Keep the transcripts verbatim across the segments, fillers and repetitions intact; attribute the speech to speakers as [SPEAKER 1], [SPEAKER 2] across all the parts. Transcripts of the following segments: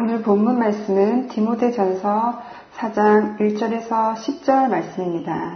[SPEAKER 1] 오늘 본문 말씀은 디모데전서 사 장 일 절에서 십 절 말씀입니다.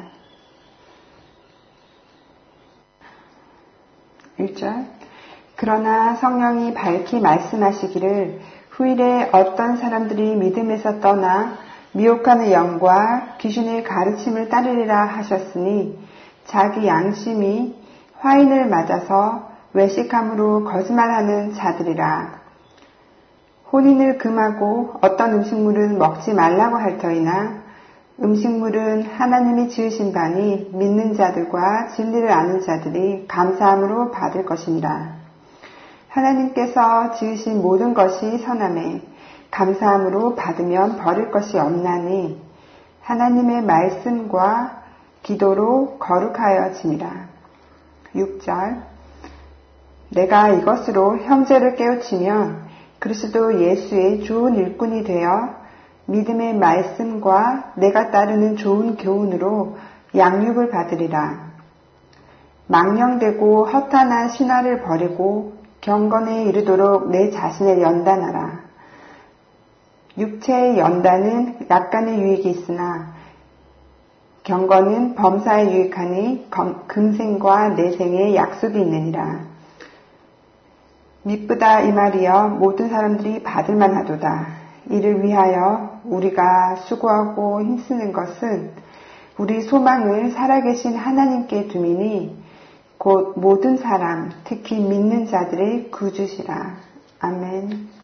[SPEAKER 1] 일 절. 그러나 성령이 밝히 말씀하시기를 후일에 어떤 사람들이 믿음에서 떠나 미혹하는 영과 귀신의 가르침을 따르리라 하셨으니 자기 양심이 화인을 맞아서 외식함으로 거짓말하는 자들이라. 혼인을 금하고 어떤 음식물은 먹지 말라고 할 터이나 음식물은 하나님이 지으신 바니 믿는 자들과 진리를 아는 자들이 감사함으로 받을 것이니라. 하나님께서 지으신 모든 것이 선하매 감사함으로 받으면 버릴 것이 없나니 하나님의 말씀과 기도로 거룩하여지니라. 육 절. 내가 이것으로 형제를 깨우치면 그리스도 예수의 좋은 일꾼이 되어 믿음의 말씀과 내가 따르는 좋은 교훈으로 양육을 받으리라. 망령되고 허탄한 신화를 버리고 경건에 이르도록 내 자신을 연단하라. 육체의 연단은 약간의 유익이 있으나 경건은 범사에 유익하니 금생과 내생에 약속이 있느니라. 미쁘다 이 말이여 모든 사람들이 받을 만하도다. 이를 위하여 우리가 수고하고 힘쓰는 것은 우리 소망을 살아계신 하나님께 두미니 곧 모든 사람, 특히 믿는 자들의 구주시라. 아멘.